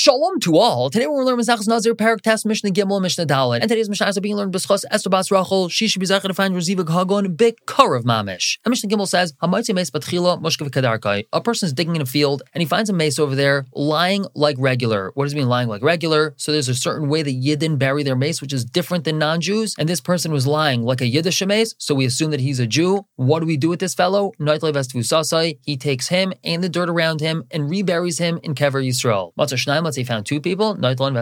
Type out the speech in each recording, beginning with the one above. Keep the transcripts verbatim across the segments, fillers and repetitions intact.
Shalom to all. Today we're going to learn Masechus Nazir, Parak Tes, Mishnah Gimel, Mishnah Dalet. And today's Mishnah is being learned B'schos Esther Bas Rachel. She should be zayich to find Reziva Hagon Big Karav Mamish. And Mishnah Gimel says, Hamaitze Meis Batchila Mushkav Kadarkai. A person's digging in a field and he finds a mace over there lying like regular. What does it mean lying like regular? So there's a certain way that Yidden bury their mace, which is different than non-Jews. And this person was lying like a Yiddish mace, so we assume that he's a Jew. What do we do with this fellow? He takes him and the dirt around him and reburies him in Kever Yisrael. Let's say he found two people,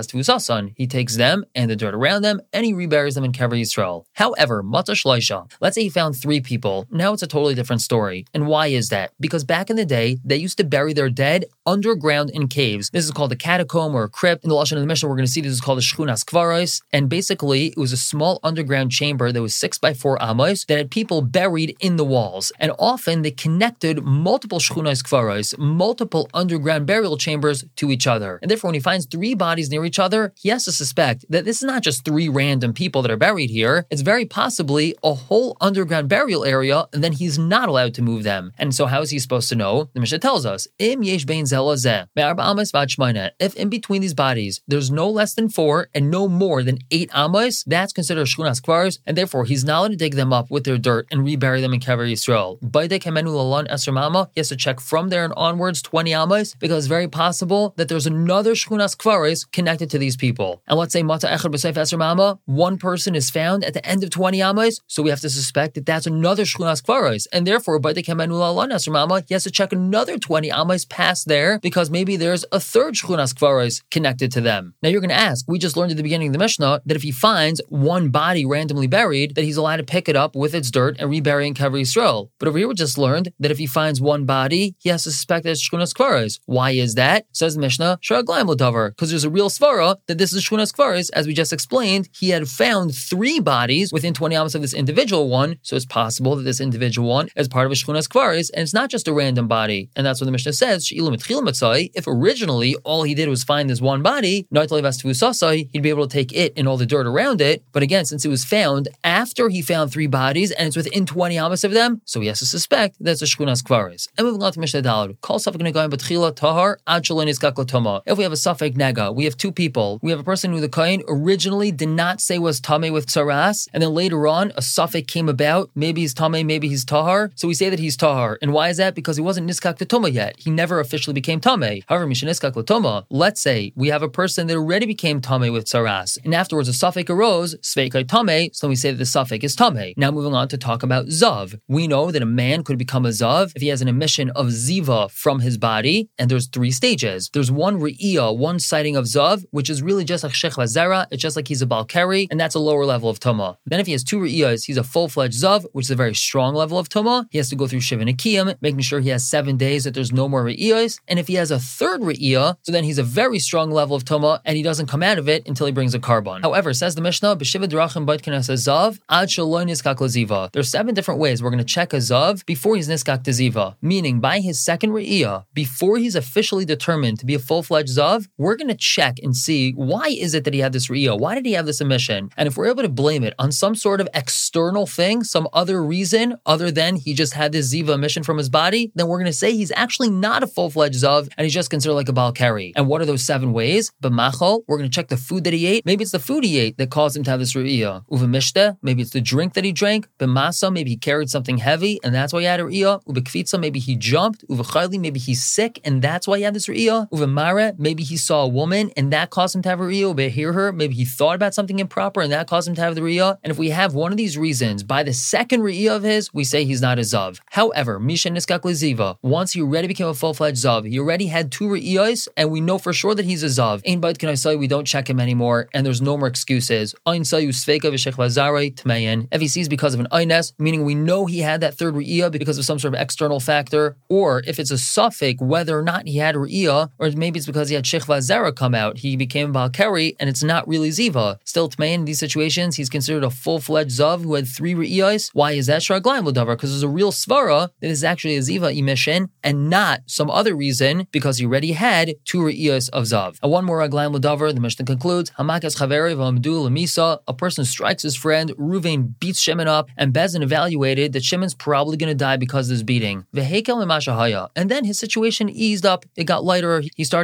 he takes them and the dirt around them and he reburies them in Kever Yisrael. However, let's say he found three people. Now it's a totally different story. And why is that? Because back in the day, they used to bury their dead underground in caves. This is called a catacomb or a crypt. In the Lashon of the Mishnah, we're going to see this is called a Shchunas Kvaros. And basically, it was a small underground chamber that was six by four amos that had people buried in the walls. And often they connected multiple Shchunas Kvaros, multiple underground burial chambers to each other. And therefore, when he finds three bodies near each other, he has to suspect that this is not just three random people that are buried here. It's very possibly a whole underground burial area, and then he's not allowed to move them. And so how is he supposed to know? The Mishnah tells us, Im yesh bein zeh lazeh, me'arba amos v'ad shmayna. If in between these bodies, there's no less than four and no more than eight amos, that's considered shchunas kvaros, and therefore he's not allowed to dig them up with their dirt and rebury them in Kever Yisrael. Baidek hemenu lalan esr mama, he has to check from there and onwards twenty amos, because it's very possible that there's another shchunas kvaros connected to these people. And let's say mata echad b'seif esr mama, one person is found at the end of twenty amos, so we have to suspect that that's another shchunas kvaros, and therefore baidek hemenu lalan esr mama, he has to check another twenty amos past there, because maybe there's a third shchunas kvaros connected to them. Now you're going to ask, we just learned at the beginning of the Mishnah that if he finds one body randomly buried, that he's allowed to pick it up with its dirt and rebury in Kever Yisrael. But over here we just learned that if he finds one body, he has to suspect that it's shchunas kvaros. Why is that? Says the Mishnah, because there's a real svara that this is shchunas kvaros. As we just explained, he had found three bodies within twenty amos of this individual one, so it's possible that this individual one is part of a shchunas kvaros, and it's not just a random body. And that's what the Mishnah says, if originally all he did was find this one body, he'd be able to take it and all the dirt around it. But again, since it was found after he found three bodies and it's within twenty amos of them, so he has to suspect that's a shchunas kvaros. And moving on to Mishnah Daled, call safek negaim b'tchila tahar ad shelo nizkak l'toma. If we have a safek nega, we have two people. We have a person who the kohen originally did not say was tameh with tsaras, and then later on a safek came about. Maybe he's tameh, maybe he's tahar. So we say that he's tahar. And why is that? Because he wasn't nizkak l'toma yet. He never officially became tameh. However, misha nizkak l'toma. Let's say we have a person that already became tameh with tsaras, and afterwards a safek arose, sveikai tameh. So we say that the safek is tameh. Now moving on to talk about zav. We know that a man could become a zav if he has an emission of ziva from his body, and there's three stages. There's one re'iyah, one sighting of zav, which is really just like shech vazera. It's just like he's a balkari, and that's a lower level of tuma. Then if he has two re'iyahs, he's a full-fledged zav, which is a very strong level of tuma. He has to go through shiva nekiyim, making sure he has seven days that there's no more re'iyahs. And if he has a third re'iyah, so then he's a very strong level of tuma, and he doesn't come out of it until he brings a carbon. However, says the Mishnah, b'shiva drachim bait kenas zav ad shelo nizkak l'ziva. There's seven different ways we're going to check a zav before he's nizkak to ziva. Meaning, by his second re'iyah, before he's officially determined to be a full-fledged zav, we're going to check and see why is it that he had this re'iyah? Why did he have this emission? And if we're able to blame it on some sort of external thing, some other reason other than he just had this ziva emission from his body, then we're going to say he's actually not a full-fledged zav and he's just considered like a balkari. And what are those seven ways? B'machol, we're going to check the food that he ate. Maybe it's the food he ate that caused him to have this re'iyah. Uvemishte, maybe it's the drink that he drank. B'masa, maybe he carried something heavy and that's why he had a re'iyah. Uvekfitza, maybe he jumped. Uvechayli, maybe he's sick and that's why he had this re'iyah. Uvemare, maybe he saw a woman and that caused him to have a re'iyah. Ubehear her, maybe he thought about something improper and that caused him to have the re'iyah. And if we have one of these reasons, by the second re'iyah of his, we say he's not a zav. However, Misha Niskak Leziva, once he already became a full-fledged zav, he already had two re'iyahs and we know for sure that he's a zav. Ein bait can I say we don't check him anymore and there's no more excuses. Ein sayu sveika v'shech vazarei tmeyen. If he sees because of an eines, meaning we know he had that third re'iyah because of some sort of external factor, or if it's a suffix whether or not he had a re'iyah, or maybe it's because he had shech vazara come out, he became balkari and it's not really ziva. Still tmeyen in these situations, he's considered a full-fledged zav who had three re'iyahs. Why is that shraglaim l'davar? Because there's a real svara that is actually a ziva emission and not some other reason because he already had two re'iyahs of zav. And one more raglaim l'davar, the Mishnah concludes, hamakas chaveri v'amdu l'misa, a person strikes his friend, Ruvain beats Shimon up, and Bezin evaluated that Shimon's probably going to die because of this beating. Vehekel l'mashahaya, and then his situation eased up, it got lighter, he started getting better.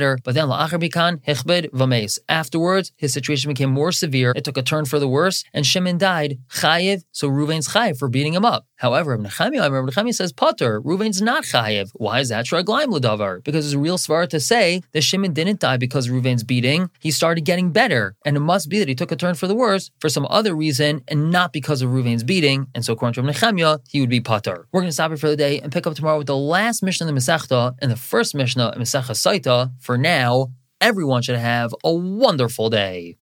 better. But then la'achar bikan hichbed v'meis. Afterwards, his situation became more severe. It took a turn for the worse, and Shimon died. Chayiv, so Ruvain's chayiv for beating him up. However, Ibn Nechemia, Ibn Nechemia says pater. Ruvain's not chayiv. Why is that? Shraglaim l'davar. Because it's a real svara to say that Shimon didn't die because of Ruvain's beating. He started getting better, and it must be that he took a turn for the worse for some other reason, and not because of Ruvain's beating. And so, according to Ibn Nechemia, he would be pater. We're going to stop here for the day and pick up tomorrow with the last Mishnah in the Masechta and the first Mishnah in Masechta Saita. For now, everyone should have a wonderful day.